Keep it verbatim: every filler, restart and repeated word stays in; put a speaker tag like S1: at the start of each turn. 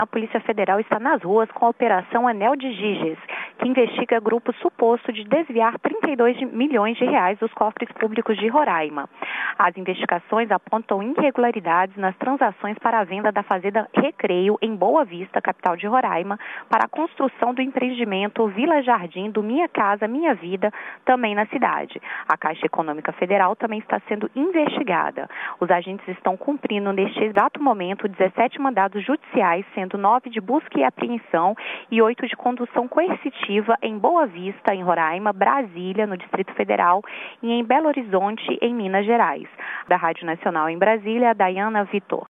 S1: A Polícia Federal está nas ruas com a Operação Anel de Giges, que investiga grupo suposto de desviar trinta e dois milhões de reais dos cofres públicos de Roraima. As investigações apontam irregularidades nas transações para a venda da fazenda Recreio em Boa Vista, capital de Roraima, para a construção do empreendimento Vila Jardim do Minha Casa Minha Vida, também na cidade. A Caixa Econômica Federal também está sendo investigada. Os agentes estão cumprindo neste exato momento dezessete mandados judiciais, sendo nove de busca e apreensão e oito de condução coercitiva em Boa Vista, em Roraima, Brasília, no Distrito Federal, e em Belo Horizonte, em Minas Gerais. Da Rádio Nacional em Brasília, Dayana Vitor.